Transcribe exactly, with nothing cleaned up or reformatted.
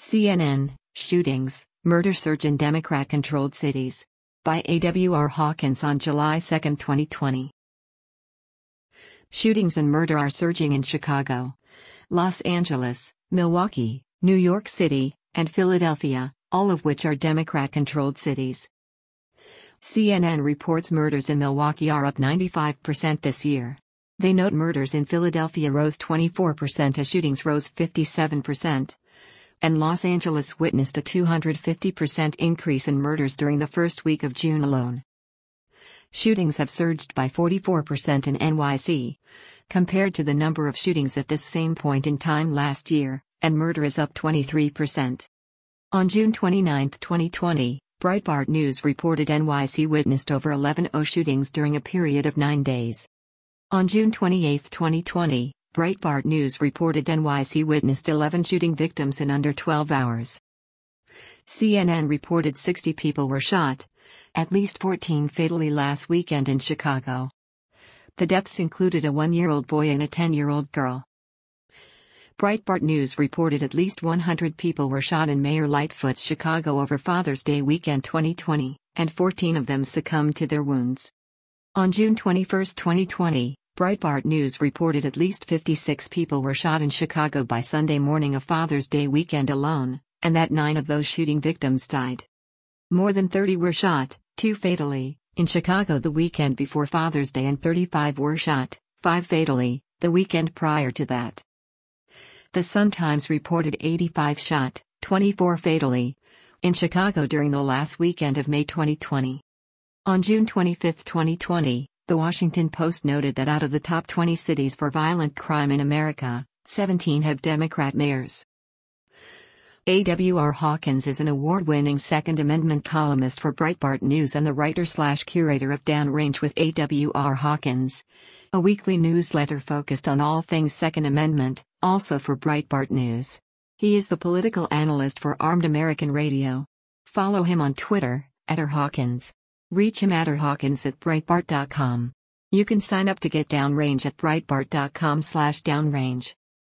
C N N, Shootings, Murder Surge in Democrat-Controlled Cities. By A W R Hawkins on July second, twenty twenty. Shootings and murder are surging in Chicago, Los Angeles, Milwaukee, New York City, and Philadelphia, all of which are Democrat-controlled cities. C N N reports murders in Milwaukee are up ninety-five percent this year. They note murders in Philadelphia rose twenty-four percent as shootings rose fifty-seven percent. And Los Angeles witnessed a two hundred fifty percent increase in murders during the first week of June alone. Shootings have surged by forty-four percent in N Y C, compared to the number of shootings at this same point in time last year, and murder is up twenty-three percent. On June twenty-ninth, twenty twenty, Breitbart News reported N Y C witnessed over eleven thousand shootings during a period of nine days. On June twenty-eighth, twenty twenty, Breitbart News reported N Y C witnessed eleven shooting victims in under twelve hours. C N N reported sixty people were shot, at least fourteen fatally last weekend in Chicago. The deaths included a one-year-old boy and a ten-year-old girl. Breitbart News reported at least one hundred people were shot in Mayor Lightfoot's Chicago over Father's Day weekend twenty twenty, and fourteen of them succumbed to their wounds. On June twenty-first, twenty twenty, Breitbart News reported at least fifty-six people were shot in Chicago by Sunday morning of Father's Day weekend alone, and that nine of those shooting victims died. More than thirty were shot, two fatally, in Chicago the weekend before Father's Day, and thirty-five were shot, five fatally, the weekend prior to that. The Sun-Times reported eighty-five shot, twenty-four fatally, in Chicago during the last weekend of May twenty twenty. On June twenty-fifth, twenty twenty, The Washington Post noted that out of the top twenty cities for violent crime in America, seventeen have Democrat mayors. A W R Hawkins is an award-winning Second Amendment columnist for Breitbart News and the writer-slash-curator of Downrange with A W R Hawkins, a weekly newsletter focused on all things Second Amendment, also for Breitbart News. He is the political analyst for Armed American Radio. Follow him on Twitter, at R Hawkins. Reach him at r hawkins at breitbart dot com. You can sign up to get Downrange at breitbart dot com slash downrange.